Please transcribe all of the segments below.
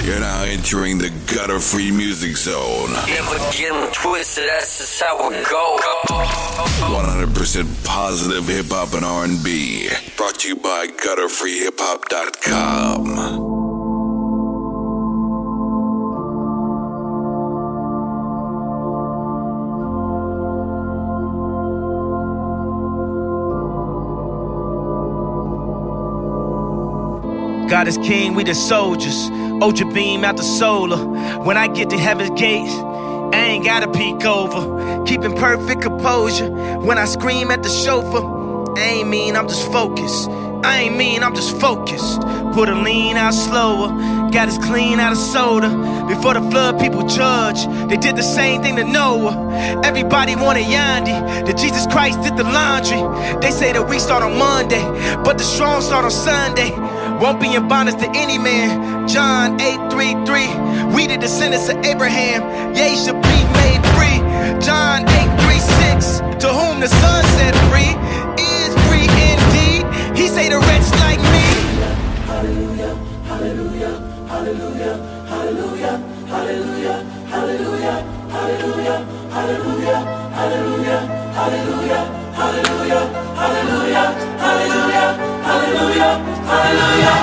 You're now entering the gutter-free music zone. Never get them twisted, that's just how it go. 100% positive hip-hop and R&B. Brought to you by gutterfreehiphop.com. God is king, we the soldiers. Ultra beam out the solar. When I get to heaven's gates, I ain't gotta peek over. Keeping perfect composure. When I scream at the chauffeur, I ain't mean, I'm just focused. I ain't mean, I'm just focused. Put a lean out slower. Got us clean out of soda. Before the flood, people judge. They did the same thing to Noah. Everybody wanted Yandi. That Jesus Christ did the laundry. They say the weak start on Monday, but the strong start on Sunday. Won't be in bondage to any man. John 8:33. We the descendants of Abraham. Yea, should be made free. John 8:36. To whom the Son set free is free indeed. He say the wretch like me. Hallelujah, hallelujah, hallelujah, hallelujah, hallelujah, hallelujah, hallelujah, hallelujah, hallelujah, hallelujah, hallelujah, hallelujah, hallelujah, hallelujah, hallelujah.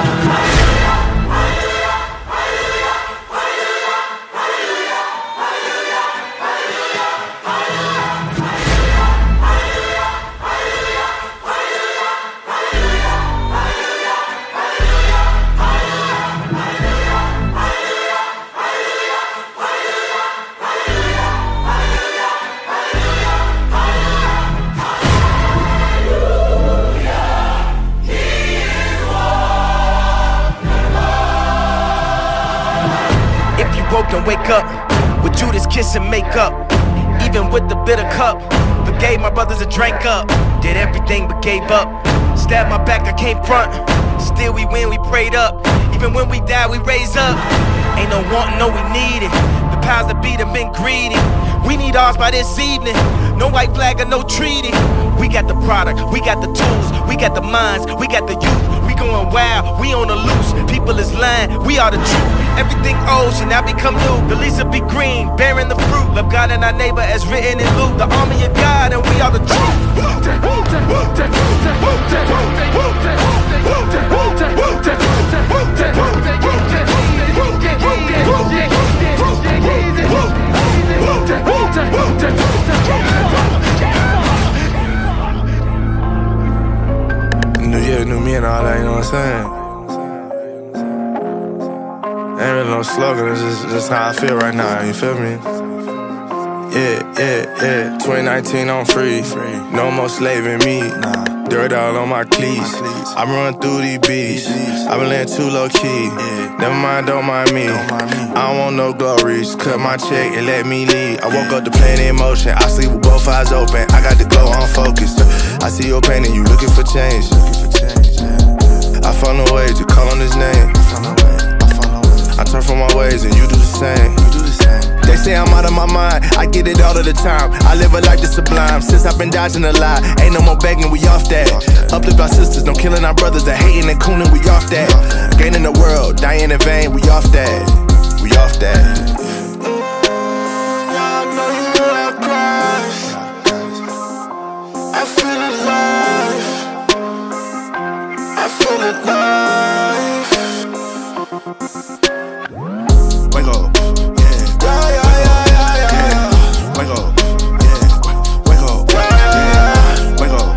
Woke and wake up with Judas kiss and make up. Even with the bitter cup, forgave my brothers and drank up. Did everything but gave up. Stabbed my back, I came front. Still we win, we prayed up. Even when we die, we raise up. Ain't no wanting, no we need it. The powers that be them been greedy. We need ours by this evening. No white flag or no treaty. We got the product, we got the tools, we got the minds, we got the youth. We going wild, we on the loose. People is lying, we are the truth. Everything old should now become new. The leaves will be green, bearing the fruit. Love God and our neighbor as written in Luke. The army of God and we are the truth. New year, new me and all that, you know what I'm saying? Ain't really no slogan, it's just how I feel right now, you feel me? Yeah, 2019 I'm free, no more slaving me. Dirt all on my cleats, I run through these beats. I been laying too low key, never mind, don't mind me. I don't want no glories, cut my check and let me lead. I woke up the plane in motion, I sleep with both eyes open. I got the glow, I'm focused. I see your pain and you looking for change. I found a way to call on his name. I turn from my ways and you do the same. They say I'm out of my mind, I get it all of the time. I live a life that's sublime, since I've been dodging a lie. Ain't no more begging, we off that. Uplift our sisters, no killing our brothers. That hating and cooning, we off that. Gaining the world, dying in vain, we off that. We off that. I know you love Christ. I feel alive. I feel alive. Wake up. Wake up, yeah. Wake up, yeah. Wake up,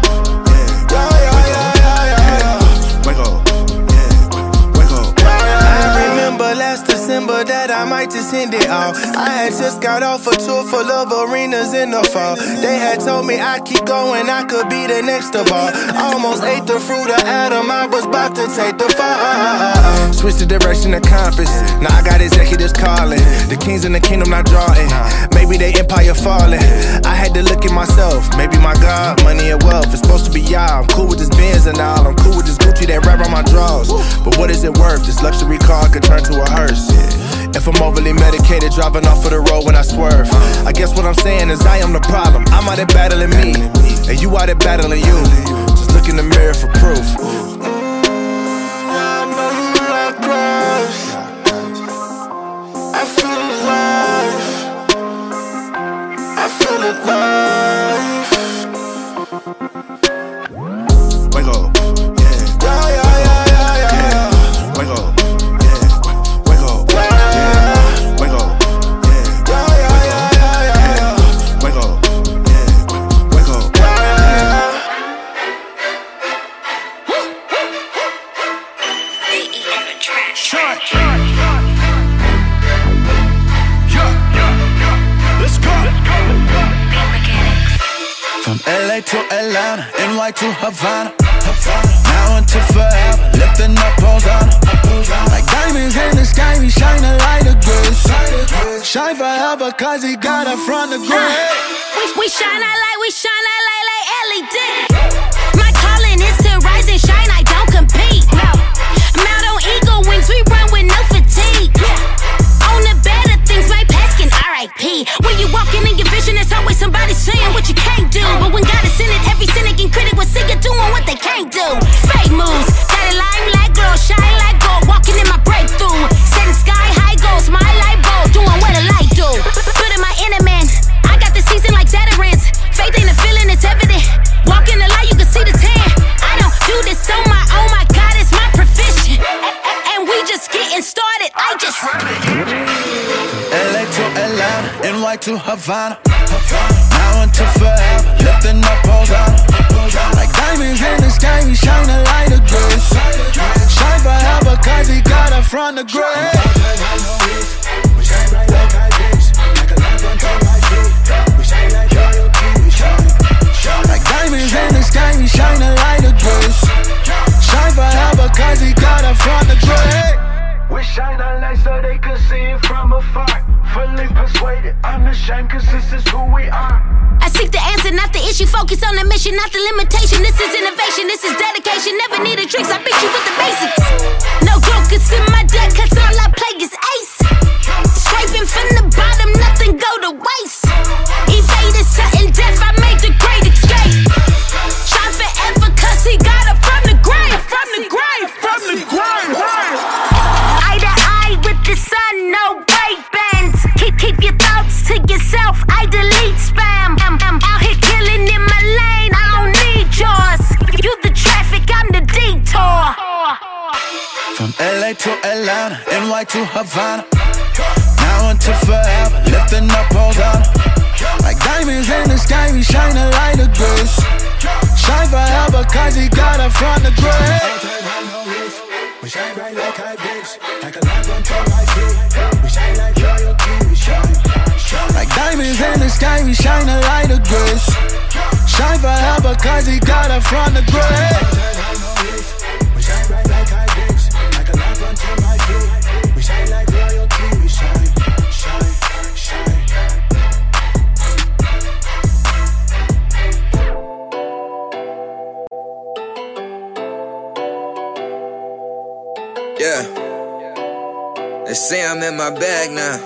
yeah. Wake up, yeah. Wake up. I remember last December that I might just end it all. I had just got off a tour full of arenas in the fall. They had told me I'd keep going, I could be the next of all. Almost ate the fruit of Adam, I was about to take the fall. Switch the direction of compass. Now I got executives calling. The kings in the kingdom not drawing. Maybe they empire falling. I had to look at myself. Maybe my God, money and wealth. It's supposed to be y'all. I'm cool with this Benz and all. I'm cool with this Gucci that wrap around my drawers. But what is it worth? This luxury car could turn to a hearse. If I'm overly medicated, driving off of the road when I swerve. I guess what I'm saying is I am the problem. I'm out there battling me, and you out there battling you. Just look in the mirror for proof. I know you love Christ. Let's go. From LA to Atlanta, NY to Havana. Now until forever, lifting up Hosanna. Like diamonds in the sky, we shine a light of grace. Shine forever, cause he got us from the grave. We shine our light, we shine our light like LED. My calling is to rise and shine, I don't compete. Mount on eagle wings, we run with no fatigue. On the better things, my past can RIP. When you walking in your vision, there's always somebody saying what you can't do. But when God is in it, every cynic and critic will see you doing what they can't do. Fake moves, got a limelight glow, shine like gold. Walking in my breakthrough, setting sky high goals, my light bulb, doing what a light do. Put in my inner man, I got the season like veterans. Faith ain't a feeling, it's evident. Walk in the light, you can see the tan. I don't do this on my own, my God, it's my profession. And we just getting started, I just LA to Atlanta, NY to Havana. Now until forever, lifting up Hosanna. Like diamonds in the sky, we shine a light of grace. Shine forever, cause he got us from the grave. We shine bright like high beams, like a lamp unto my feet. We shine like royalty, we shine. Like diamonds in the sky, we shine a light of grace. Shine forever, cause he got us from the grave. We shine our light so they can see it from afar. Fully persuaded, unashamed, cause this is who we are. I seek the answer, not the issue. Focus on the mission, not the limitation. This is innovation, this is dedication. Never needed tricks, I beat you with the basics. No jokers in my deck, cause all I play is ace. Scraping from the bottom, nothing go to waste. Evaded sudden death, I made the great escape. Shine forever, cause he got it from the grave. From the grave, from the grave. Eye to eye with the sun, no break bands. Keep your thoughts to yourself, I delete spam. I'm out here killing in my lane, I don't need yours. You the traffic, I'm the detour. From LA to Atlanta, NY to Havana. Now until forever, lifting up Hosanna. Like diamonds in the sky, we shine a light of grace. Shine forever, cause he got us from the grave. We shine bright like high beams, like a lamp unto my feet. We shine like royalty, we shine. Like diamonds in the sky, we shine a light of grace. Shine forever, cause he got us from the grave. We shine bright like high beams, like a lamp unto my feet. We shine like royalty, we shine, shine, shine. Yeah. They say I'm in my bag now.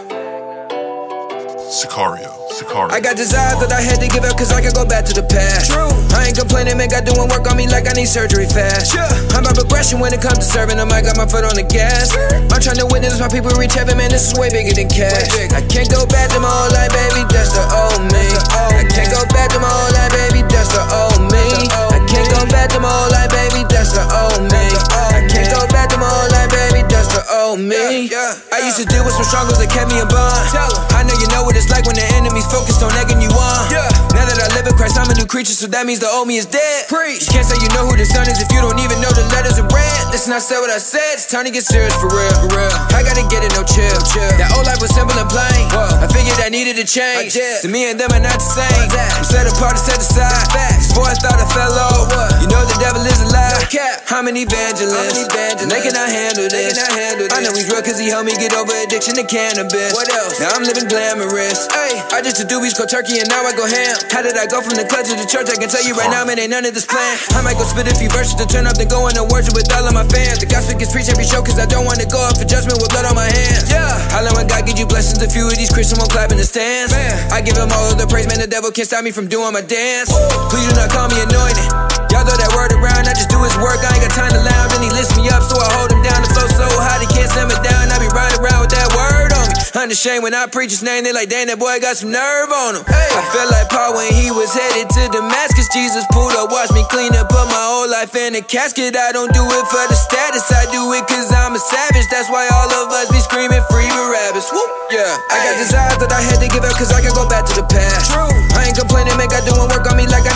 Sicario. I got desires that I had to give up cause I could go back to the past. True. I ain't complaining, man, got doing work on me like I need surgery fast. Yeah. I'm about progression when it comes to serving them, I got my foot on the gas. I'm trying to witness my people reach heaven, man, this is way bigger than cash. I can't go back to my old life, baby, that's the old me. I can't go back to my old life, baby, that's the old me. I can't go back to my old life, baby, that's the old me. I can't go back to my old life, baby, that's the old me. I used to deal with some struggles that kept me in bond. I know you know what it's like when the enemy's focused on egging you on. Now that I live in Christ, I'm a new creature, so that means the old me is dead. Preach. You can't say you know who the son is if you don't even know the letters in red. Listen, I said what I said, it's time to get serious for real. I gotta get it, no chill. That old life was simple and plain. I figured I needed a change. To me and them are not the same. I'm set apart and set aside. Before I thought I fell off. You know the devil is a lie. I'm an evangelist. And they cannot handle this. I know he's real cause he helped me get over addiction to cannabis. What else? Now I'm living glamorous. I just a doobies cold turkey and now I go ham. How did I go from the club to the church? I can tell you right now, man, ain't none of this plan. I might go spit a few verses to turn up, then go in and worship with all of my fans. The gospel gets preached every show cause I don't want to go up for judgment with blood on my hands. Holla when God give you blessings, a few of these Christians won't clap in the stands. I give him all of the praise, man, the devil can't stop me from doing my dance. Please do not call me anointed. Y'all throw that word around, I just do his work, I ain't got time to lounge. And he lifts me up, so I hold him down. The flow so hot, he can't send me down. I be riding around with that word on me. Unashamed when I preach his name, they like, dang, that boy got some nerve on him. I felt like Paul when he was headed to Damascus. Jesus pulled up, watched me clean up, put my whole life in a casket. I don't do it for the status, I do it cause I'm a savage. That's why all of us be screaming free Barabbas. Woo, yeah. I got desires that I had to give up cause I can go back to the past. True. I ain't complaining, man, got doing work on me like I need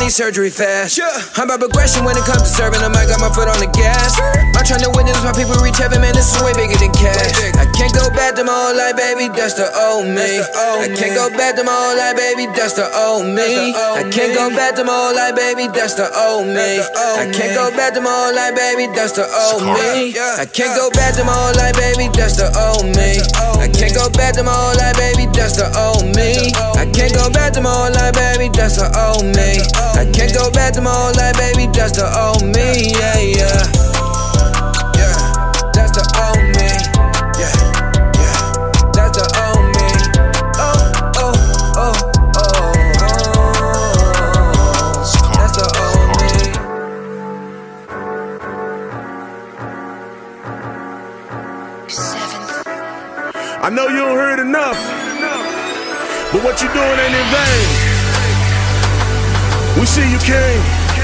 need surgery fast. I'm about progression when it comes to serving them. I got my foot on the gas. I'm trying to witness why people reach heaven, man. This is way bigger than cash. I can't go back to my old life, baby. That's the old me. I can't go back to my old life, baby. That's the old me. I can't go back to my old life, baby. That's the old me. I can't go back to my old life, baby. That's the old me. I can't go back to my old life, baby. That's the old me. I can't go back to my old life, baby. That's the old me. I can't go back to my old life, baby. That's the old me. I can't go back to my old life, baby. That's the old me. Yeah, yeah. Yeah, that's the old me. Yeah, yeah. That's the old me. Oh, oh, oh, oh, oh. That's the old me. I know you don't heard enough, but what you doing ain't in vain. We see you came.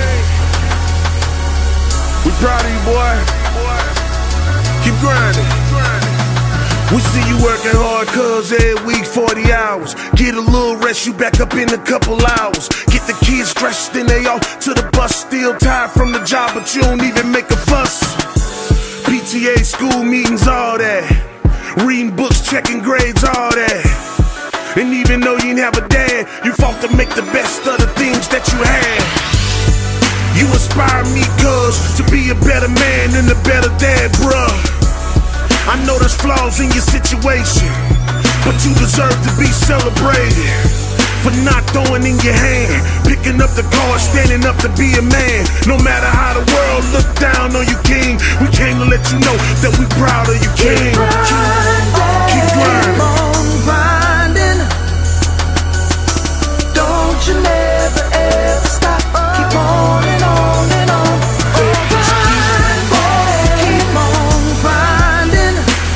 We proud of you, boy. Keep grinding. We see you working hard, cuz every week 40 hours. Get a little rest, you back up in a couple hours. Get the kids dressed, then they off to the bus. Still tired from the job, but you don't even make a fuss. PTA, school meetings, all that. Reading books, checking grades, all that. And even though you didn't have a dad, you fought to make the best of the things that you had. You inspire me, cuz, to be a better man and a better dad, bruh. I know there's flaws in your situation, but you deserve to be celebrated for not throwing in your hand, picking up the card, standing up to be a man. No matter how the world look down on you, king, we came to let you know that we proud of you, king. Keep grinding. Keep on grinding. Don't you never ever stop. Keep on and on and on. Keep on grinding.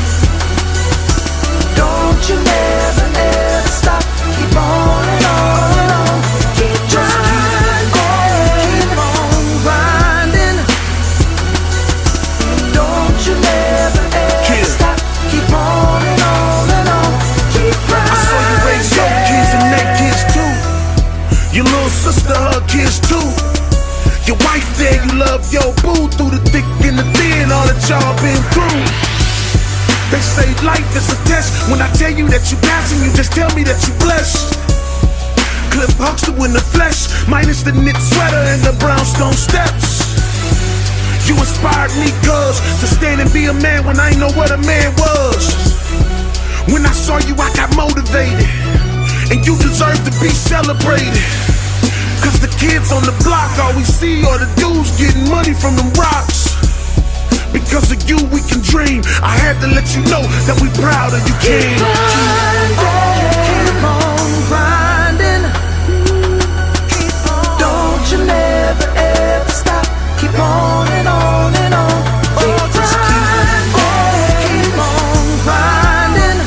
Don't you never ever stop. Keep on and on and on. Keep grinding. Keep on grinding. Don't you never ever stop. Keep on and on and on. Keep grinding. I saw you raise your kids and their kids too. Your little sister, her kids too. Your wife there, you love your boo through the thick and the thin, all that y'all been through. They say life is a test. When I tell you that you passing, you just tell me that you blessed. Cliff Huxtable in the flesh, minus the knit sweater and the brownstone steps. You inspired me, cuz, to stand and be a man when I ain't know what a man was. When I saw you, I got motivated, and you deserve to be celebrated. Cause the kids on the block, all we see are the dudes getting money from them rocks. Because of you, we can dream. I had to let you know that we proud of you, king. Keep on grinding. Don't you never ever stop. Keep on and on and on. Just keep on grinding.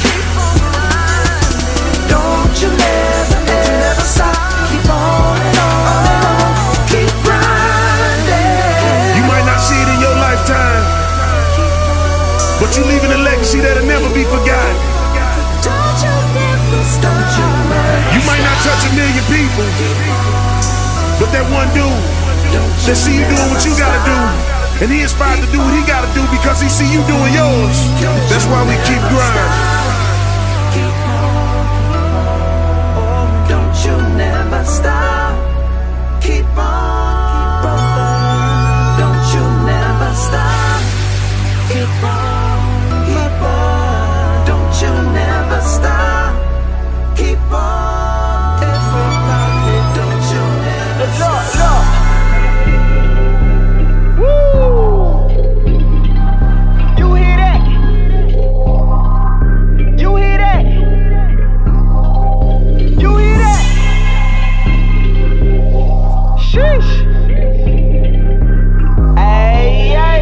Don't you never ever stop. Keep on and on and on. Keep grinding. You might not see it in your lifetime, but you leaving a legacy that'll never be forgotten. Don't you never stop. You might not touch 1 million people, but that one dude that see you doing what you gotta do, and he inspired to do what he gotta do because he see you doing yours. That's why we keep grinding. Don't you never stop. Keep on. Don't you never stop. Keep on. Keep on. Don't you never stop. Keep on. Everybody, don't you never stop. You hear that? You hear that? You hear that? Sheesh. Ay, ay.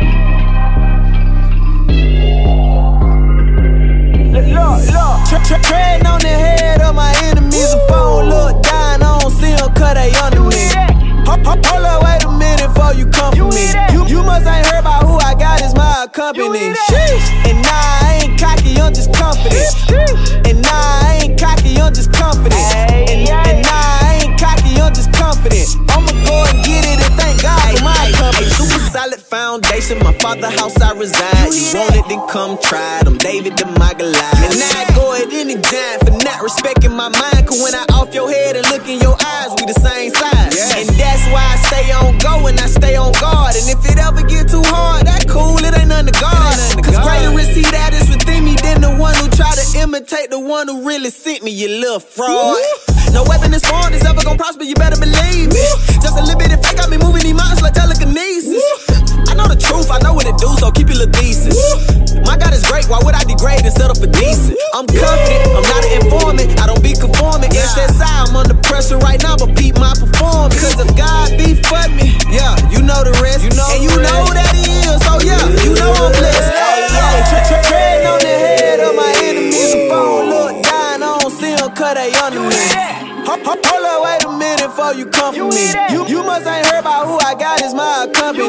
Look. Treading on the head of my enemies. A phone look down, I don't see them cause they under me. Hold up, wait a minute before you come for me. You must ain't heard about who I got is my company. And nah, I ain't cocky, I'm just confident. And nah, I ain't cocky, I'm just confident. And nah, I ain't cocky, I'm just confident. confident. I'ma go and get it and thank God for my company. Super solid foundation, my father house I reside. You want it, then come try it. I'm David the my Goliath. And now I go at any giant for not respecting my mind. Cause when I off your head and look in your eyes, we the same size. And that's why I stay on go and I stay on guard. And if it ever get too hard, that cool, it ain't nothing to guard. Cause greater is he that is within me than the one who try to imitate the one who really sent me, you little fraud. No weapon is formed is ever gonna prosper, you better believe me. Just a little bit of fake got me moving these mountains like telekinesis. I know the truth, I know what it do, so keep your little thesis. My God is great, why would I degrade and settle for decent? I'm confident, I'm not an informant, I don't be conforming. SSI, I'm under pressure right now, but peep my performance. Cause if God be for me, yeah, you know the rest. And you know that he is, so yeah, you know I'm blessed. Treading on the head of my enemies, the phone look dying, I don't see them cause they under me. Hold up, wait a minute before you come for me. You must ain't heard about who I got is my company.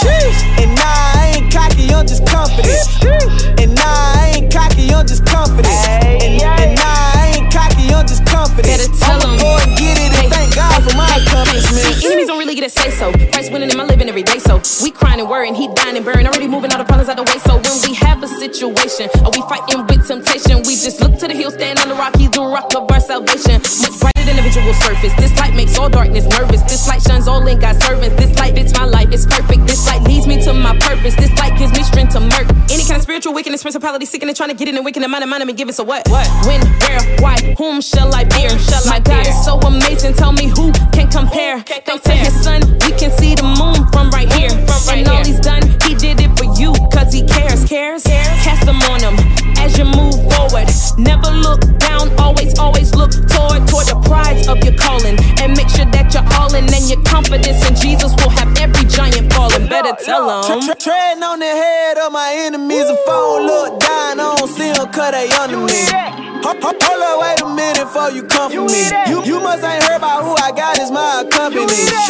And nah, I ain't cocky, I'm just confident. And nah, I ain't cocky, I'm just confident. And nah, I ain't cocky, I'm just confident. I'ma go and get it and thank God for my accomplishments. See, enemies don't really get a say so. Christ winning in my living every day, so we crying and worrying, he dying and burning, already moving all the problems out the way. So when we have a situation, or we fighting with temptation, we just look to the hill, stand on the rock, he's the rock of our salvation. Much brighter than a visual surface. This light makes all darkness nervous. This light shines all in God's servants. This light fits my life, it's perfect. This light leads me to my purpose. This light gives me strength to murk any kind of spiritual wickedness, principality, seeking and trying to get in and wicked and mind and give it. So what? When, where, why, whom shall I fear? My God is so amazing, tell me who can compare. Thanks to his son, we can see the moon from right here. And all he's done, he did it for you, cause he cares. Cast them on him as you move forward. Never look down, always look toward the prize of your calling. And make sure that you're all in, and your confidence in Jesus will have every giant falling. Better tell them. Treading on the head of my enemies, the phone look dying, I don't see them cause they under me. Hold up, wait a minute before you come for me. You must ain't heard about who I got is my company.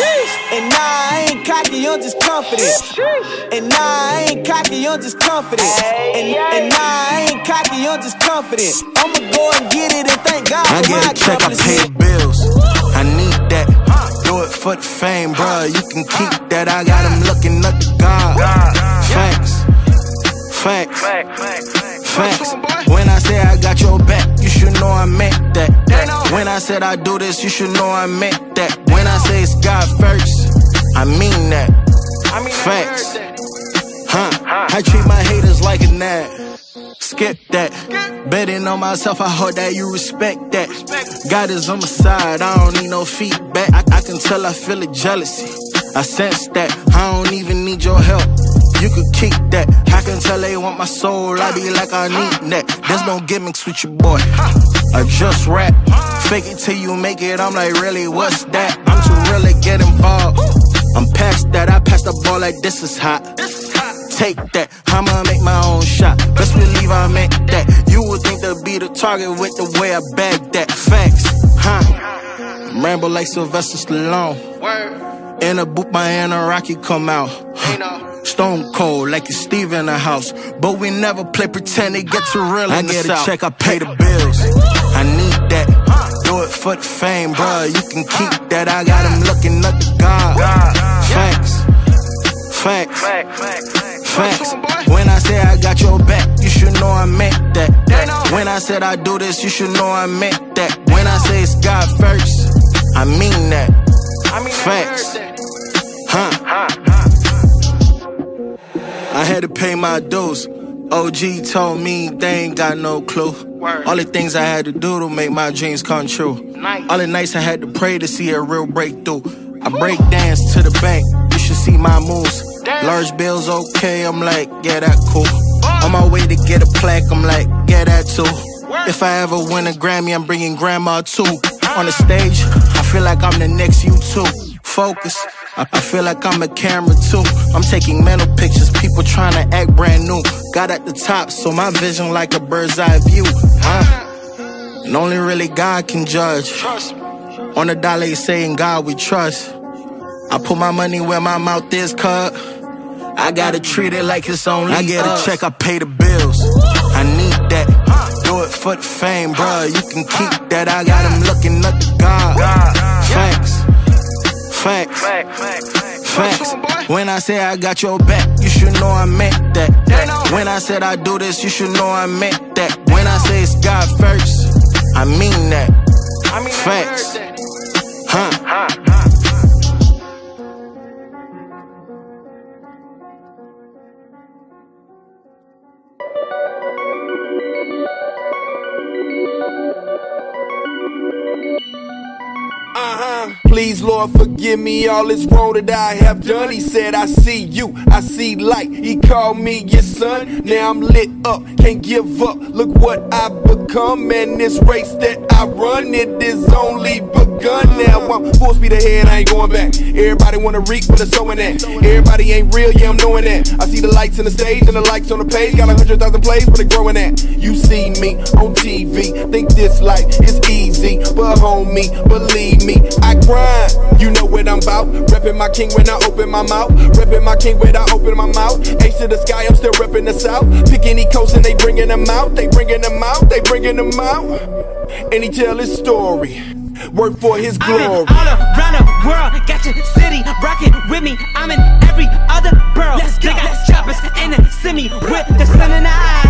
And nah, I ain't cocky, I'm just confident. And nah, I ain't cocky, I'm just confident. And nah, I ain't cocky, I'm just confident. I'ma go and get it and thank God for my accomplishments. I get a check, I pay the bills. I need that. Do it for the fame, bruh. You can keep that. I got him looking up to God. Facts. When I say I got your back, you should know I meant that. When I said I do this, you should know I meant that. When I say it's God first, I mean that. Facts. I treat my haters like a gnat. Skip that. Betting on myself, I hope that you respect that. God is on my side, I don't need no feedback. I can tell I feel a jealousy, I sense that. I don't even need your help, you could keep that. I can tell they want my soul, I be like I need that. There's no gimmicks with your boy, I just rap. Fake it till you make it, I'm like really, what's that? I'm too real to get involved, I'm past that. I pass the ball like this is hot. Take that, I'ma make my own shot. Best believe I meant that. You would think to be the target with the way I bag that. Facts, Rambo like Sylvester Stallone. In a booth, my inner Rocky come out. Stone cold like it's Steve in the house. But we never play pretend, it get too real. I get a check, I pay the bills. I need that. Do it for the fame, bruh. You can keep that. I got him looking up to God. Facts. When I say I got your back, you should know I meant that. When I said I do this, you should know I meant that. When I say it's God first, I mean that. Facts. I had to pay my dues. OG told me they ain't got no clue. All the things I had to do to make my dreams come true. All the nights I had to pray to see a real breakthrough. I break dance to the bank, you should see my moves. Large bills, okay, I'm like, yeah, that cool. On my way to get a plaque, I'm like, yeah, that too. If I ever win a Grammy, I'm bringing grandma too. On the stage, I feel like I'm the next U2. Focus, I feel like I'm a camera too. I'm taking mental pictures, people trying to act brand new. Got at the top, so my vision like a bird's eye view. And only really God can judge. On the dollar, you say in God we trust. I put my money where my mouth is, cut. I gotta treat it like it's only us. I get a check, I pay the bills. I need that. Do it for the fame, bruh. You can keep that. I got him looking up to God. Facts. Facts. Facts. When I say I got your back, you should know I meant that. When I said I do this, you should know I meant that. When I say it's God first, I mean that. Facts. Please, Lord, forgive me all this wrong that I have done. He said, I see you, I see light. He called me your son. Now I'm lit up, can't give up. Look what I've become, and this race that I run, it is only begun. Now I'm full speed ahead, I ain't going back. Everybody wanna reap what they're sowing at. Everybody ain't real, yeah, I'm knowing that. I see the lights in the stage and the likes on the page. Got 100,000 plays, where they growing at. You see me on TV, think this life is easy, but homie, believe me, I grind. You know what I'm about. Reppin' my king when I open my mouth. Reppin' my king when I open my mouth. H to the sky, I'm still reppin' the south. Pick any coast and they bringin' them out. They bringin' them out, they bringin' them out. And he tell his story. Work for his glory. I'm in all around the world, got your city rockin' with me. I'm in every other borough. They got choppers in the semi with the sun in the eyes.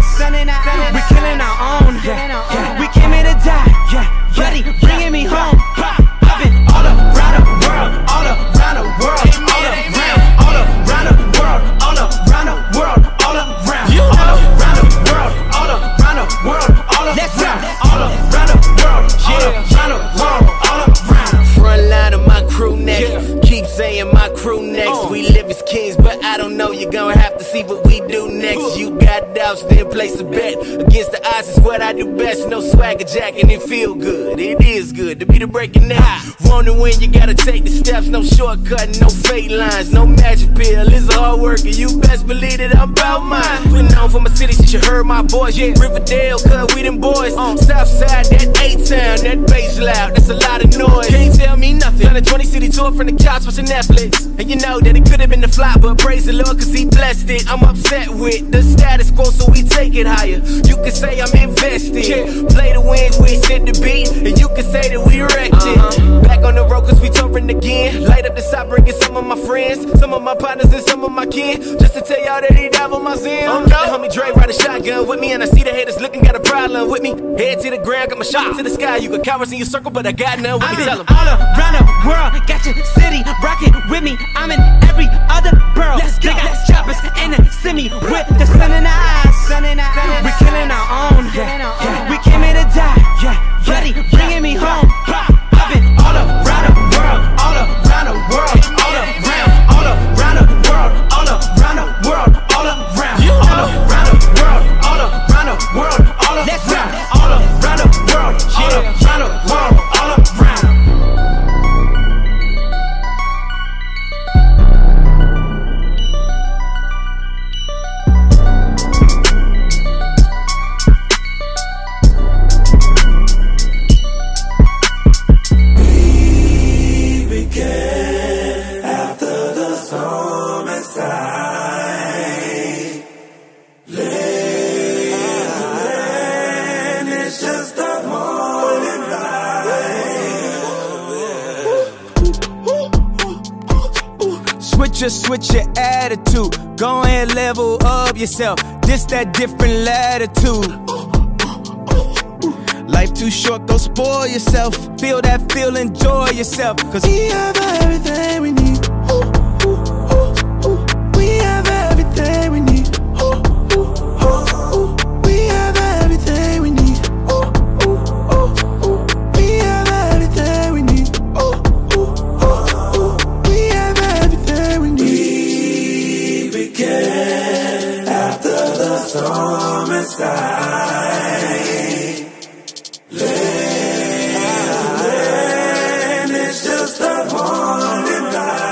We killin' our own. We came here to die. Ready, bringing me home. I've been all around the world, all around the world, all around, all around the world, all around the world, all around, all around the world, all around the world, all around, all around the world, all around the world, all around. Front line of my crew next, keep saying my crew next. We live as kings, but I don't know. You're gonna have to see what we do next. You got doubts, then place a bet. Against the odds is what I do best. No swagger jacking, it feel good. It is good to be the breaking neck. Want to win, you gotta take the steps. No shortcut, no fade lines, no magic pill. It's hard work, and you best believe that I'm about mine. Been known for my city since you heard my voice. Riverdale, cuz we them boys. Southside, that A-town, that bass loud, that's a lot of noise. Can't tell me nothing. Done a 20 city tour from the couch watching Netflix. And you know that it could have been the flop, but praise the Lord, cause he blessed it. I'm upset with the status quo, so we take it higher. You can say I'm invested. Play the wins, we sit the beat, and you can say that we wrecked it. Back on the road, cause we touring again. Light up the side, bringing some of my friends, some of my partners, and some of my kin. Just to tell y'all that he died for my sin. The homie Dre ride a shotgun with me, and I see the haters looking, got a problem with me. Head to the ground, got my shot to the sky. You can cowards in your circle, but I got none. What you tell them? All around the world, got your city rockin' with me. I'm in every other borough. They got choppers in the semi with the sun in the eyes. We killin' our own. We came here to die. Ready, bringing me home. I've been all around the world, all around the world, all around, all around the world, all around the world, all around, all around the world, all around the world, all around, all around the world, all around the world, all around. Just switch your attitude. Go ahead, level up yourself. This that different latitude. Life too short, go spoil yourself. Feel that feel, enjoy yourself. Cause we have everything we need. We have everything we need. We have everything we need. We have everything we need. We have everything we need. We began after the storm inside. It's just a morning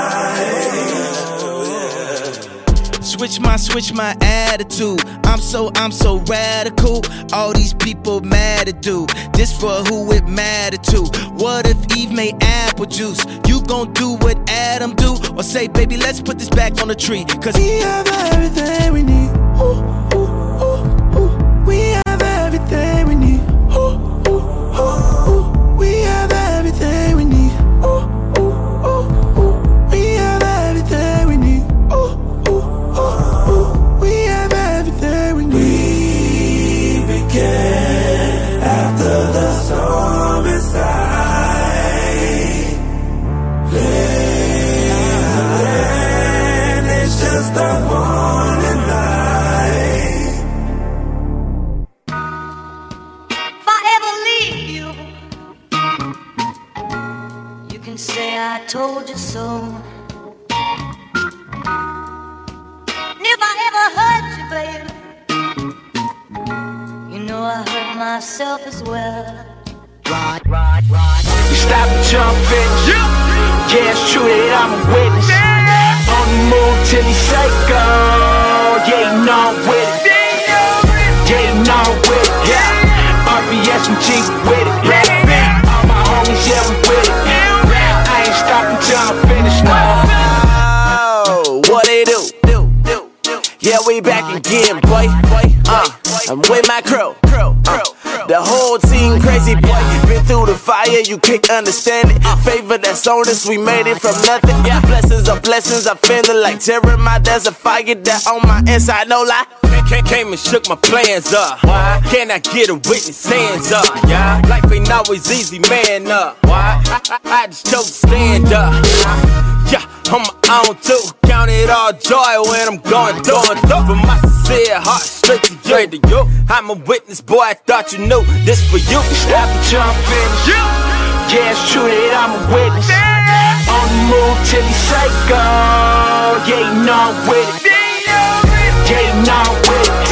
light. Switch my attitude. I'm so radical. All these people mad at dude. This for who it matter to. What if Eve made apple juice? You gon' do what Adam do? Or say, baby, let's put this back on the tree. Cause we have everything we need. We have everything we need. We have everything we need. told you so. And if I ever hurt you, baby, you know I hurt myself as well. You stop and jump finish. Yeah, it's true that I'm a witness. On the move till he say go. Yeah, you know I'm with it. Yeah, you know I'm with it. Yeah, RBS from G with it. All my homies, yeah, we with it. I ain't stopping till I'm finished now. Oh, what they do? Yeah, we back again, boy. I'm with my crew. The whole team crazy, boy. Been through the fire, you can't understand it. Favor that's on us, we made it from nothing. Blessings are blessings, I feel like Jeremiah. There's a fire that on my inside, no lie. Came and shook my plans up. Why? Can I get a witness hands up? Yeah, life ain't always easy, man up. Why? I just chose to stand up. Yeah, on my own too. Count it all joy when I'm going through. From my sincere heart straight to you. I'm a witness, boy, I thought you knew. This for you. Stop and jump finish. Yeah, it's true that I'm a witness. On the move till he say go. Yeah, you know I'm with it. Yeah, you know I'm with it.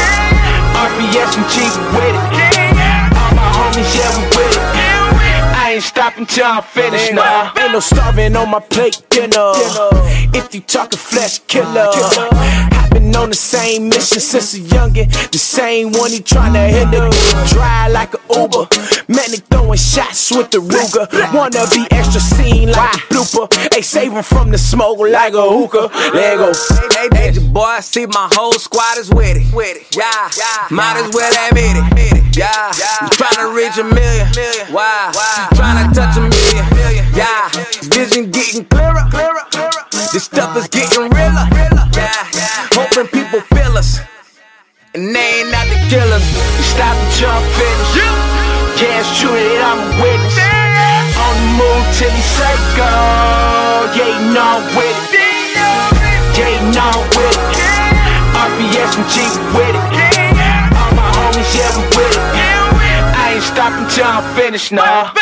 RBS from G with it. All my homies, yeah, we with it. I ain't stopping till I'm finished now. Ain't no starving on my plate dinner. If you talkin' flesh killer, I've been on the same mission since a youngin'. The same one he tryna hinder. Dry like a Uber. Man, they throwing shots with the Ruger. Wanna be extra seen like a blooper. They save him from the smoke like a hookah. There go. Hey, boy, I see my whole squad is with it. Yeah, might as well admit it. Yeah, you tryna reach a million. Wow, tryna touch a million. Yeah, vision getting clearer. This stuff is getting realer. Yeah, hoping people feel us. And they ain't out to kill us. You stop and jump finish. Yeah, it's true that I'm a witness. On the move till he say go. Yeah, you know I'm with it. Yeah, you know I'm with it. RBS from G with it. All my homies, yeah, we with it. I ain't stopping till I'm finished now.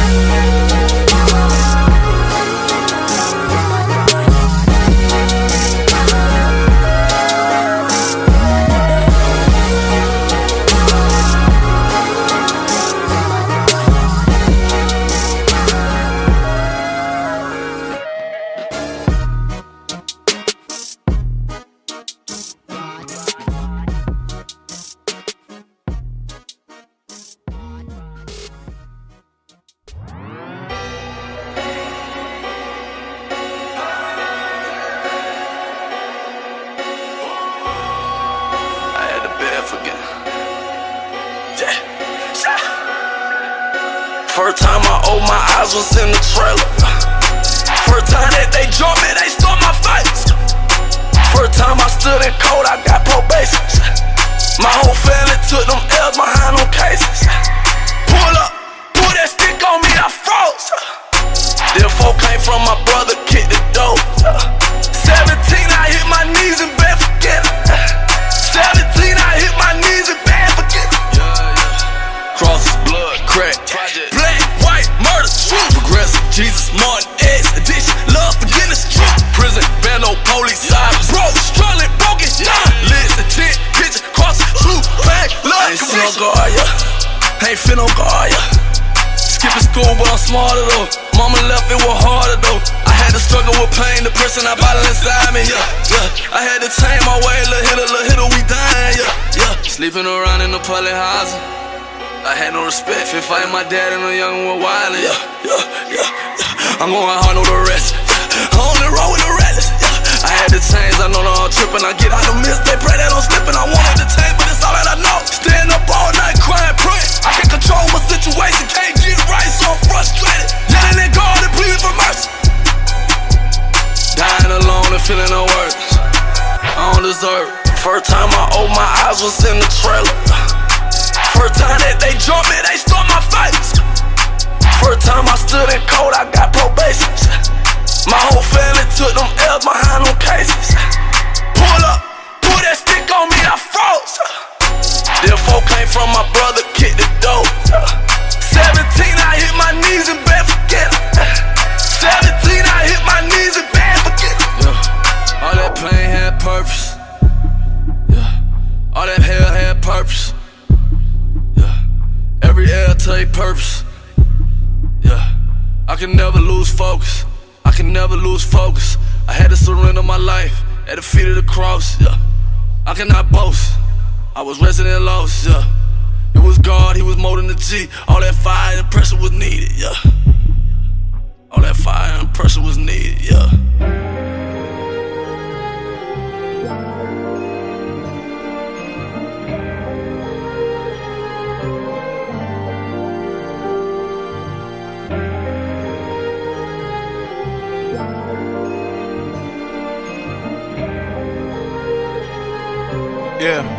First time I opened my eyes was in the trailer. First time that they jumped me, they stole my face. First time I stood in cold, I got probation. My whole family took them L's behind them cases. Pull up, pull that stick on me, I froze. Them folk came from my brother, kicked the door. 17, I hit my knees and bed forgetting. 17, I hit my knees and bed forgetting. Crosses, blood, crack, black, white, murder, truth, progressive, Jesus, Martin, X, addiction, love, forgiveness, truth, prison, bando, police, side, broke, struggling, broken, down, lids, the tent, kitchen, cross, truth, bang, love, I ain't seen no guard, yeah, ain't feel no guard, yeah, skipping school, but I'm smarter though, mama left, it was harder though, I had to struggle with pain, the person I bottled inside me, yeah, I had to tame my way, little hitter, we dying, yeah, sleeping around in the public housing. I had no respect. Fit fighting my dad and a young one wildin'. Yeah. I'm going hard, know the rest. I only roll with the reckless. I had to change, I know I'm trippin'. I get out the mist, they pray that I'm slippin'. I wanted to change, but it's all that I know. Staying up all night, crying, praying. I can't control my situation, can't get right, so I'm frustrated. Yelling at God and pleading for mercy. Dying alone and feeling no worth. I don't deserve it. First time I opened my eyes was in the trailer. First time that they jumped me, they stole my face. First time I stood in cold, I got probation. My whole family took them L's behind them cases. Pull up, pull that stick on me, I froze. Them folk came from my brother, kicked the door. 17, I hit my knees and bed forgetting. 17, I purpose. Yeah. All that hell had purpose. Yeah. Every L take purpose. Yeah. I can never lose focus. I can never lose focus. I had to surrender my life at the feet of the cross. Yeah. I cannot boast. I was resident lost. Yeah. It was God, he was more than a G. All that fire and pressure was needed, yeah. All that fire and pressure was needed, yeah. Yeah.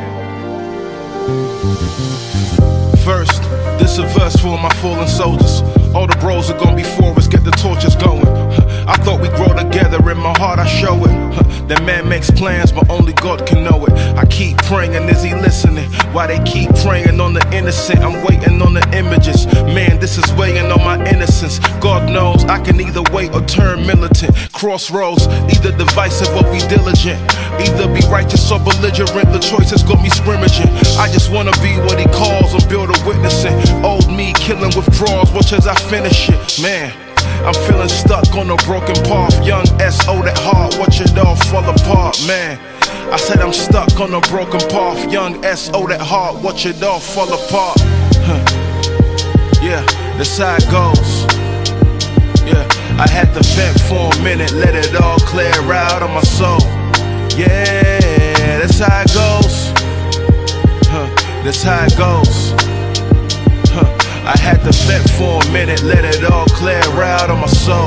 First, this a verse for my fallen soldiers. All the bros are gonna be for us, get the torches going. I thought we'd grow together, in my heart I show it. That man makes plans, but only God can know it. I keep praying, is he listening? Why they keep praying on the innocent? I'm waiting on the images. Man, this is weighing on my innocence. God knows I can either wait or turn militant. Crossroads, either divisive or be diligent. Either be righteous or belligerent, the choice has got me scrimmaging. I just wanna be what he calls and build a witnessing. Old me killing withdrawals, watch as I finish it. Man, I'm feeling stuck on a broken path. Young S.O. that hard, watch it all fall apart. Man, I said I'm stuck on a broken path. Young S.O. that hard, watch it all fall apart. Yeah, that's how it goes. Yeah, I had to vent for a minute, let it all clear out of my soul. Yeah, that's how it goes. That's how it goes. I had to vent for a minute, let it all clear out of my soul.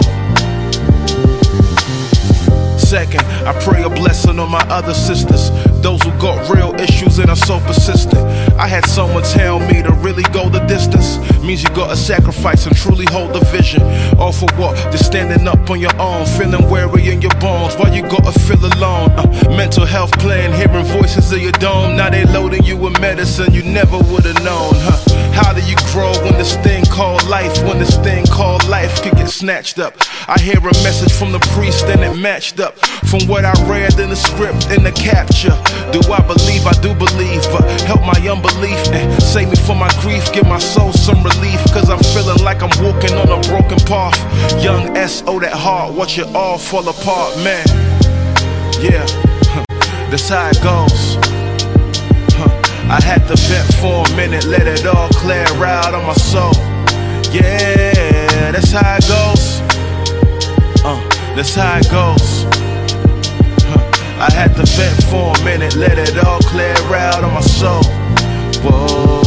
Second, I pray a blessing on my other sisters, those who got real issues and are so persistent. I had someone tell me to really go the distance means you gotta sacrifice and truly hold the vision. All for what? Just standing up on your own, feeling weary in your bones. Why you gotta feel alone? Mental health playing, hearing voices of your dome. Now they loading you with medicine you never would've known. How do you grow when this thing called life? When this thing called life could get snatched up. I hear a message from the priest and it matched up from what I read in the script, in the capture. Do I believe? I do believe, but help my unbelief and save me from my grief. Give my soul some relief, cause I'm feeling like I'm walking on a broken path. Young S.O. that heart, watch it all fall apart, man. Yeah, that's how it goes. I had to vent for a minute, let it all clear out of my soul. Yeah, that's how it goes. That's how it goes. I had to vent for a minute, let it all clear out of my soul. Whoa.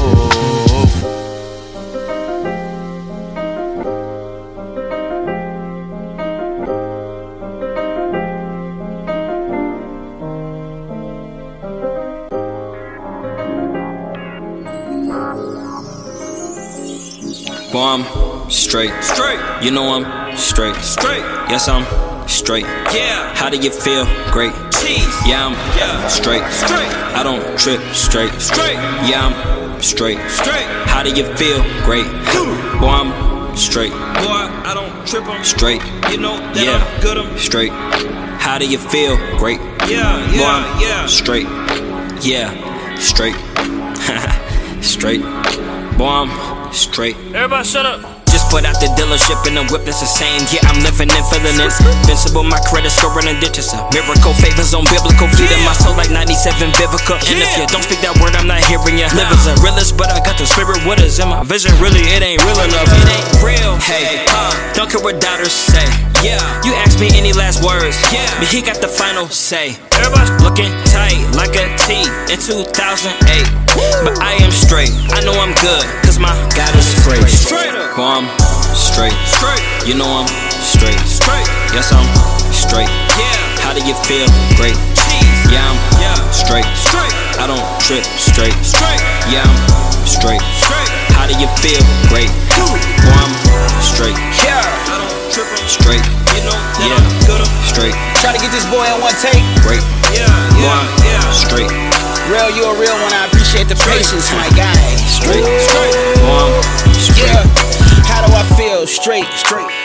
Boy, I'm straight. You know I'm straight. Yes, I'm straight. Yeah. How do you feel? Great. Yeah, I'm straight. I don't trip. Straight. Yeah, I'm straight. How do you feel? Great. Boy, I'm straight. Boy, I don't trip. I'm straight. You know that I'm good. I'm straight. How do you feel? Great. Boy, I'm straight. Yeah, straight. Straight. Boy, I'm straight. Everybody shut up. Just put out the dealership in a whip that's the same. Yeah, I'm living and feeling it. Invincible, my credit score running ditches. A miracle favors on biblical. Feeding my soul like 97 Vivica. And if you don't speak that word, I'm not hearing you. Live as a realist, but I got the spirit with us. And my vision really, it ain't real enough. It ain't real. Hey, don't care what doubters say. Yeah, you ask me any last words. Yeah, but he got the final say. Everybody's looking tight like a T in 2008. But I am straight. I know I'm good, cause my God is straight. Well, I'm straight. You know I'm straight. Yes, I'm straight. How do you feel? Great. Yeah, I'm straight. I don't trip. Straight. Yeah, I'm straight. How do you feel? Great. Well, I'm straight. I don't trip. Straight. You know that I'm good. Straight. Try to get this boy on one take. Great. Well, I'm straight. Real, you a real one. I appreciate the patience, my guy. Straight. Well, I'm straight. Yeah. How do I feel? Straight.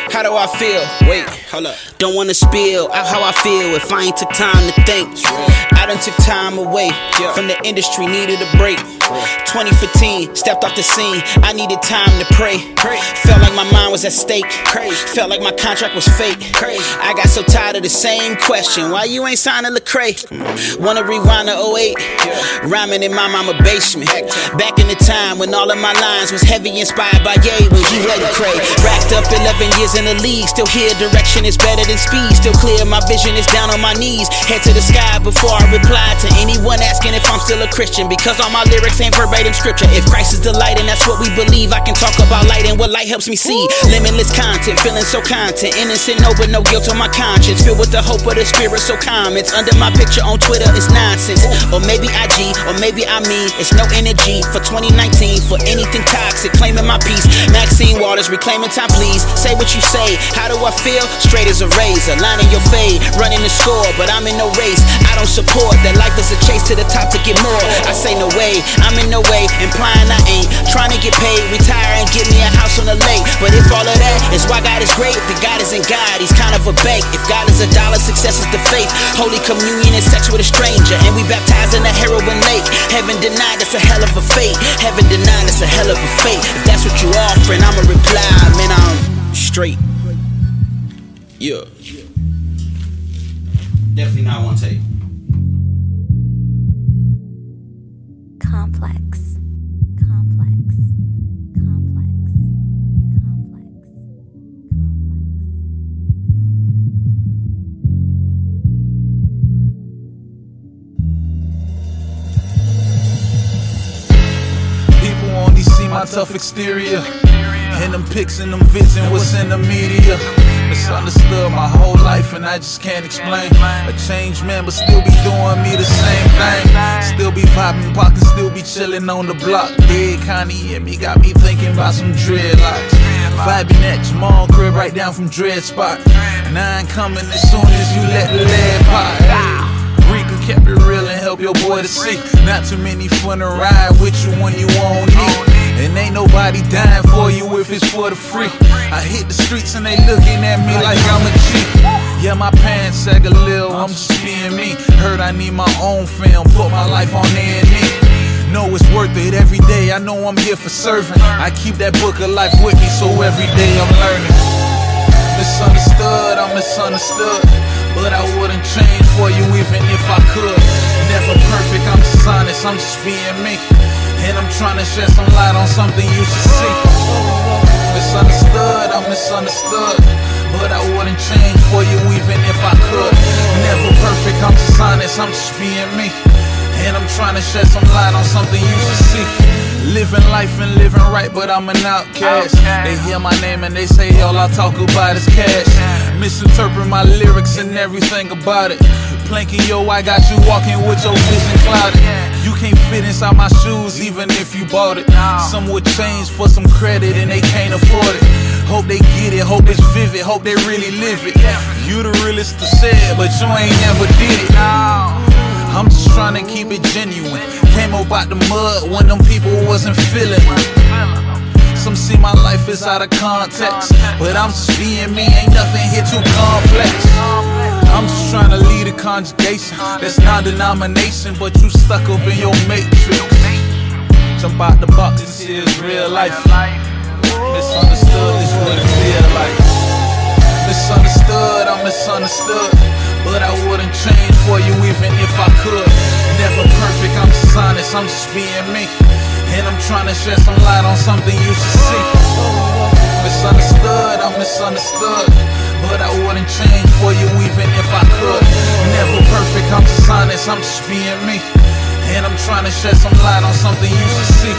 How do I feel? Wait, hold up. Don't wanna spill out how I feel if I ain't took time to think. I done took time away from the industry, needed a break. 2015, stepped off the scene, I needed time to pray. Felt like my mind was at stake. Felt like my contract was fake. I got so tired of the same question, why you ain't signing Lecrae? Wanna rewind to 08, rhyming in my mama basement. Back in the time when all of my lines was heavy, inspired by Ye when he let it cray. Racked up 11 years in the league, still here, direction is better than speed. Still clear, my vision is down on my knees. Head to the sky before I reply to anyone asking if I'm still a Christian, because all my lyrics ain't verbatim scripture. If Christ is the light and that's what we believe, I can talk about light and what light helps me see. Limitless content, feeling so content, innocent, no but no guilt on my conscience. Filled with the hope of the spirit, so comments under my picture on Twitter is nonsense. Or maybe IG, or maybe I mean it's no energy for 2019 for anything toxic. Claiming my peace, Maxine Waters reclaiming time, please. Say what you say, how do I feel? Straight as a razor, line in your fade, running the score, but I'm in no race. I don't support that life is a chase to the top to get more. I say no way, I'm in no way, implying I ain't trying to get paid, retire and get me a house on the lake. But if all of that is why God is great, then God isn't God, he's kind of a bank. If God is a dollar, success is the faith. Holy communion is sex with a stranger, and we baptized in a heroin lake. Heaven denied, that's a hell of a fate. Heaven denied, that's a hell of a fate. If that's what you offering, I'ma reply, man, I'm straight. Yeah. Definitely not one take. Complex. People only see my tough exterior, and them pics and them vids and what's in the media. Misunderstood my whole life and I just can't explain. A changed man but still be doing me the same thing. Still be popping, pockets, still be chilling on the block. Dead Connie and me got me thinking about some dreadlocks. Vibing at Jamal crib right down from Dread Spot. 9 coming as soon as you let the lead pop. Rika kept it real and help your boy to see. Not too many fun to ride with you when you won't need. And ain't nobody dying for you if it's for the free. I hit the streets and they looking at me like I'm a G. Yeah, my pants sag a little, I'm just being me. Heard I need my own film, put my life on A&E. Know it's worth it every day, I know I'm here for serving. I keep that book of life with me, so every day I'm learning. Misunderstood, I'm misunderstood, but I wouldn't change for you even if I could. Never perfect, I'm just honest, I'm just being me. And I'm trying to shed some light on something you should see. Misunderstood, I'm misunderstood, but I wouldn't change for you even if I could. Never perfect, I'm just honest, I'm just being me. And I'm trying to shed some light on something you should see. Living life and living right, but I'm an outcast. They hear my name and they say all I talk about is cash. Misinterpret my lyrics and everything about it. Planking yo, I got you walking with your vision clouded. You can't fit inside my shoes even if you bought it. Some would change for some credit and they can't afford it. Hope they get it, hope it's vivid, hope they really live it. You the realest to say it, but you ain't never did it. I'm just trying to keep it genuine. Came up out the mud when them people wasn't feeling it. Some see my life is out of context, but I'm just being me, ain't nothing here too complex. I'm just trying to lead a conjugation that's non-denomination, but you stuck up in your matrix. Jump out the box, this is real life. Misunderstood, this what it feel like. Misunderstood, I'm misunderstood, but I wouldn't change for you even if I could. Never perfect, I'm just honest, I'm just being me. And I'm trying to shed some light on something you should see. Misunderstood, I'm misunderstood, but I wouldn't change for you even if I could. Never perfect, I'm just honest, I'm just being me. And I'm trying to shed some light on something you should see.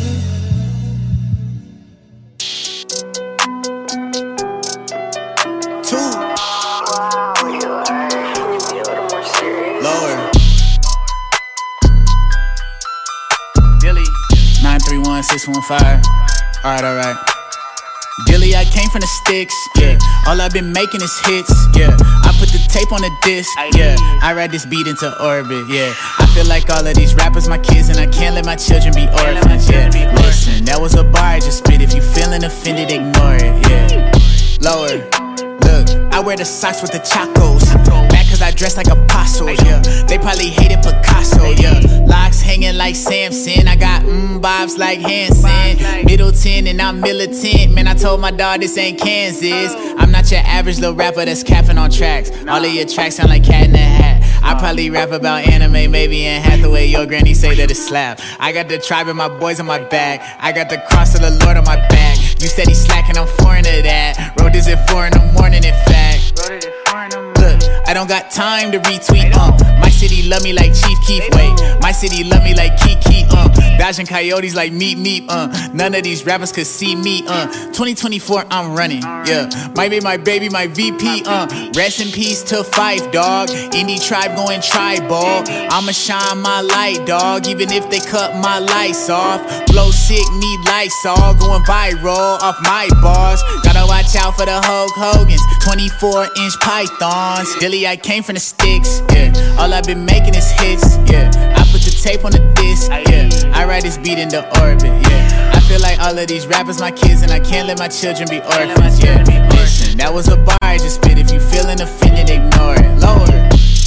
Billy 931-615. Alright. Billy, I came from the sticks, yeah. All I've been making is hits, yeah. I put the tape on the disc, yeah. I ride this beat into orbit, yeah. I feel like all of these rappers my kids, and I can't let my children be orphans, yeah. Listen, that was a bar I just spit. If you feeling offended, ignore it, yeah. Lower. wear the socks with the chacos. Mad cause I dress like apostles, yeah. They probably hated Picasso, yeah. Locks hanging like Samson. I got vibes like Hanson. Middleton and I'm militant. Man, I told my dog this ain't Kansas. I'm not your average little rapper that's capping on tracks. All of your tracks sound like Cat in the Hat. I probably rap about anime, maybe in Hathaway. Your granny say that it's slap. I got the tribe and my boys on my back. I got the cross of the Lord on my back. You said he's slacking, I'm foreign to that. Wrote this at 4 in the morning, in fact. Look, I don't got time to retweet, My city love me like Chief Keef, wait. My city love me like Kiki, Dodging coyotes like meep, None of these rappers could see me, 2024, I'm running, yeah. Might be my baby, my VP, Rest in peace to Fife, dog. Indie tribe going tribal. I'ma shine my light, dog. Even if they cut my lights off. Flow sick, need Lysol. Going viral off my bars. Gotta watch out for the Hulk Hogans. 24-inch pythons. Dilly, I came from the sticks, yeah. All I've been making is hits, yeah. I put the tape on the disc, yeah. I ride this beat into orbit, yeah. I feel like all of these rappers my kids, and I can't let my children be orphans, yeah. Listen, that was a bar I just spit. If you feeling offended, ignore it. Lower it.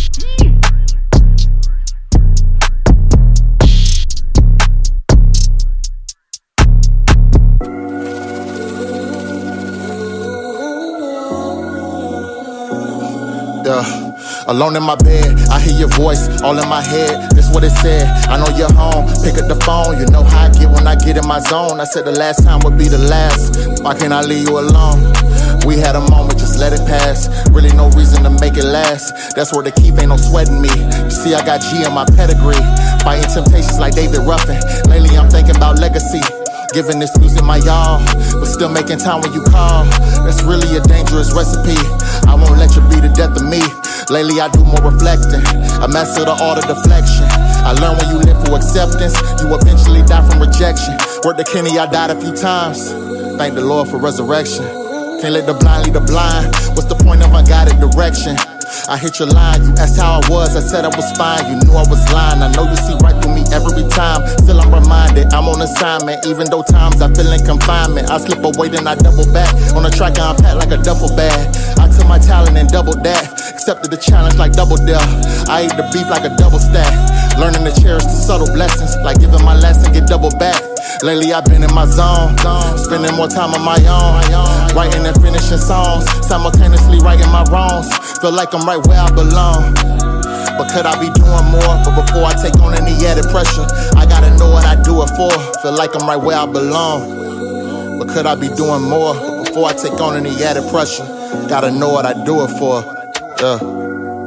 Alone in my bed, I hear your voice all in my head. That's what it said. I know you're home. Pick up the phone. You know how I get when I get in my zone. I said the last time would be the last. Why can't I leave you alone? We had a moment, just let it pass. Really no reason to make it last. That's where the keep ain't no sweating me. You see, I got G in my pedigree. Fighting temptations like David Ruffin. Lately, I'm thinking about legacy. Giving this music my y'all, but still making time when you call. That's really a dangerous recipe. I won't let you be the death of me. Lately I do more reflecting. I master the art of deflection. I learned when you live for acceptance, you eventually die from rejection. Word to Kenny, I died a few times. Thank the Lord for resurrection. Can't let the blind lead the blind. What's the point of unguided direction? I hit your line, you asked how I was, I said I was fine. You knew I was lying, I know you see right through me every time. Still I'm reminded, I'm on assignment. Even though times I feel in confinement, I slip away then I double back. On the track I unpack like a duffel bag. I took my talent and doubled that. Accepted the challenge like double dare. I ate the beef like a double stack. Learning to cherish the subtle blessings, like giving my last and get double back. Lately I've been in my zone, spending more time on my own, writing and finishing songs, simultaneously righting my wrongs. Feel like I'm right where I belong, but could I be doing more? But before I take on any added pressure, I gotta know what I do it for. Feel like I'm right where I belong, but could I be doing more? But before I take on any added pressure, gotta know what I do it for. Yeah.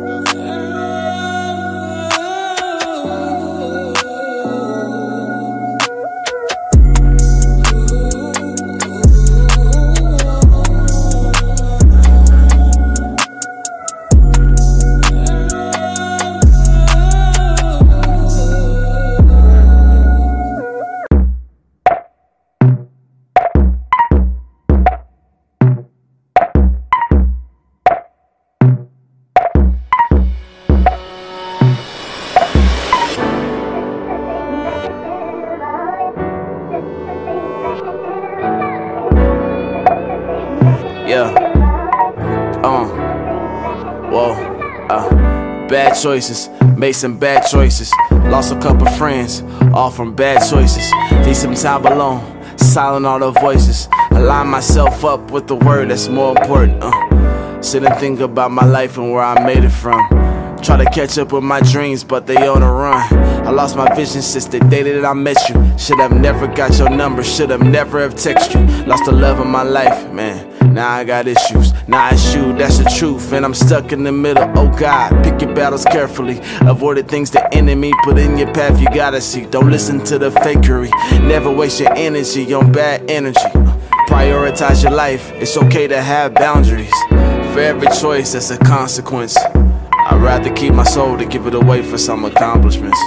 Bad choices, made some bad choices. Lost a couple friends, all from bad choices. Need some time alone, silent all the voices. Align myself up with the word that's more important. Sit and think about my life and where I made it from. Try to catch up with my dreams, but they on the run. I lost my vision since the day that I met you. Should have never got your number, should have never have texted you. Lost the love of my life, man. Now I got issues, now I shoot, that's the truth. And I'm stuck in the middle, oh God. Pick your battles carefully, avoid the things the enemy put in your path, you gotta see. Don't listen to the fakery, never waste your energy on bad energy. Prioritize your life, it's okay to have boundaries. For every choice, that's a consequence. I'd rather keep my soul than give it away for some accomplishments.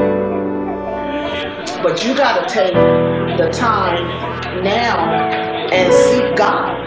But you gotta take the time now and seek God.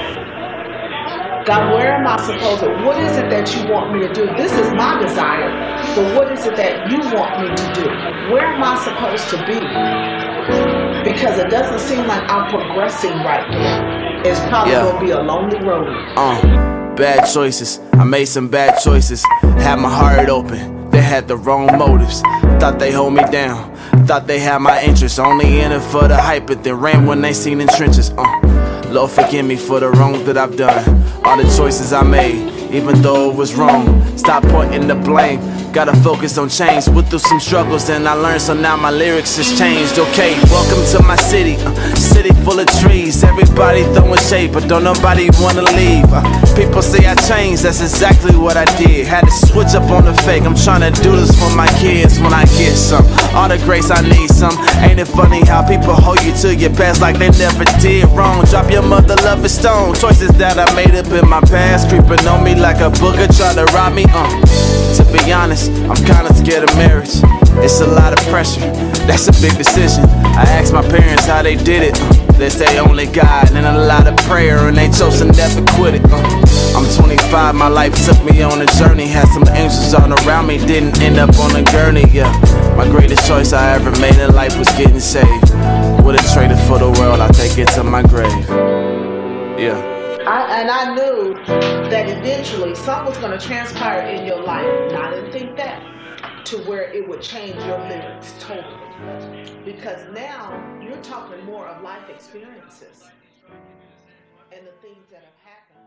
God, where am I supposed to, what is it that you want me to do? This is my desire, but what is it that you want me to do? Where am I supposed to be? Because it doesn't seem like I'm progressing right now. It's probably gonna be a lonely road. bad choices. I made some bad choices. Had my heart open. They had the wrong motives. Thought they hold me down. Thought they had my interests. Only in it for the hype, but then ran when they seen in trenches. Lord, forgive me for the wrongs that I've done. All the choices I made, even though it was wrong. Stop pointing the blame. Gotta focus on change. Went through some struggles and I learned, so now my lyrics has changed. Okay, welcome to my city. City full of trees. Everybody throwing shade, but don't nobody wanna leave. People say I changed, that's exactly what I did. Had to switch up on the fake. I'm trying to do this for my kids when I get some. All the grace I need some. Ain't it funny how people hold you to your past like they never did wrong? Drop your mother love a stone. Choices that I made up in my past, creeping on me like a booger trying to rob me. To be honest, I'm kinda scared of marriage. It's a lot of pressure, that's a big decision. I asked my parents how they did it. They say only God and a lot of prayer, and they chose to never quit it. I'm 25, my life took me on a journey. Had some angels all around me, didn't end up on a gurney, yeah. My greatest choice I ever made in life was getting saved. Would've traded for the world, I'll take it to my grave. Yeah. I knew that eventually something was going to transpire in your life, and I didn't think that, to where it would change your lyrics totally. Because now you're talking more of life experiences and the things that have happened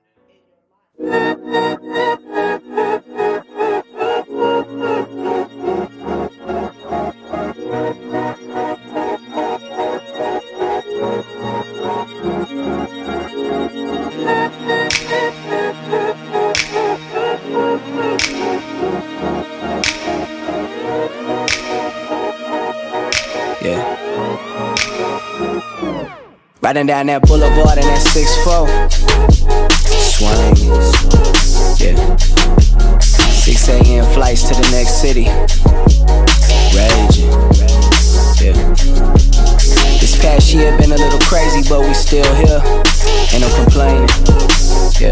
in Riding down that boulevard in that 6'4", swinging, yeah. 6 a.m. flights to the next city, raging, yeah. This past year been a little crazy, but we still here, ain't no complaining, yeah.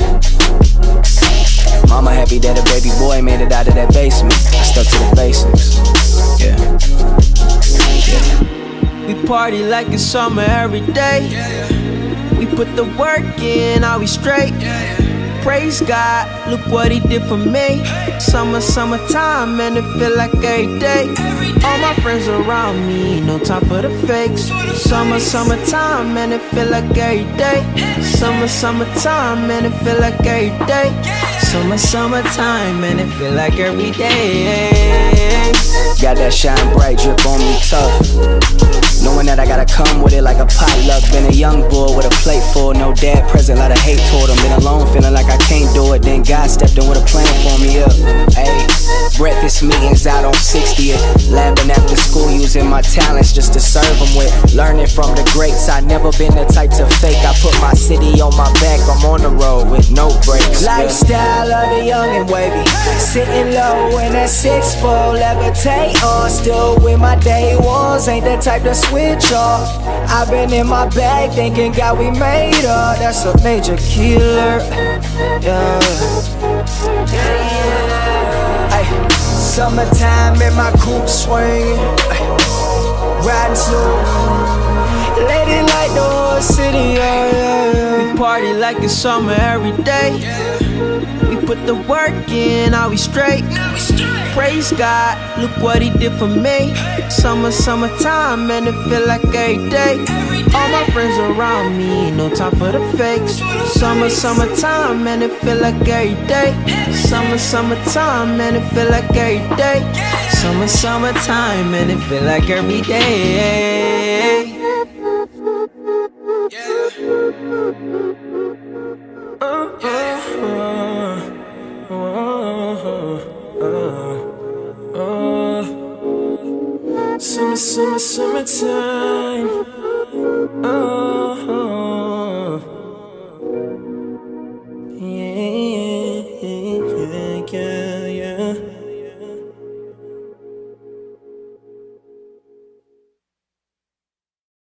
Mama happy that a baby boy made it out of that basement. I stuck to the basics, yeah, yeah. We party like it's summer every day. We put the work in, are we straight? Praise God, look what he did for me. Summertime, and it feel like every day. All my friends around me, no time for the fakes. Summertime, and it feel like every day. Summertime, and it feel like every day. Summertime, and it feel like every day. Got that shine bright, drip on me tough. Knowing that I gotta come with it like a potluck. Been a young boy with a plate full, no dad present, lot of hate toward him. Been alone, feeling like I can't do it. Then God stepped in with a plan for me up. Ayy, breakfast meetings out on 60th. Labbing after school, using my talents just to serve them with. Learning from the greats, I never been the type to fake. I put my city on my back, I'm on the road with no brakes. Lifestyle of the young and wavy. Sitting low in that 6'4", levitate on. Still with my day ones, ain't the type to switch off. I've been in my bag thinking God we made up. That's a major killer, yeah. Ay, summertime in my coupe swing, riding slow. Lady like the whole city, yeah, yeah, yeah. We party like it's summer every day. We put the work in, are we straight? Praise God, look what he did for me. Summertime, and it feel like every day. All my friends around me, no time for the fakes. Summertime, and it feel like every day. Summertime, and it feel like every day. Summertime, and it feel like every day. Summertime.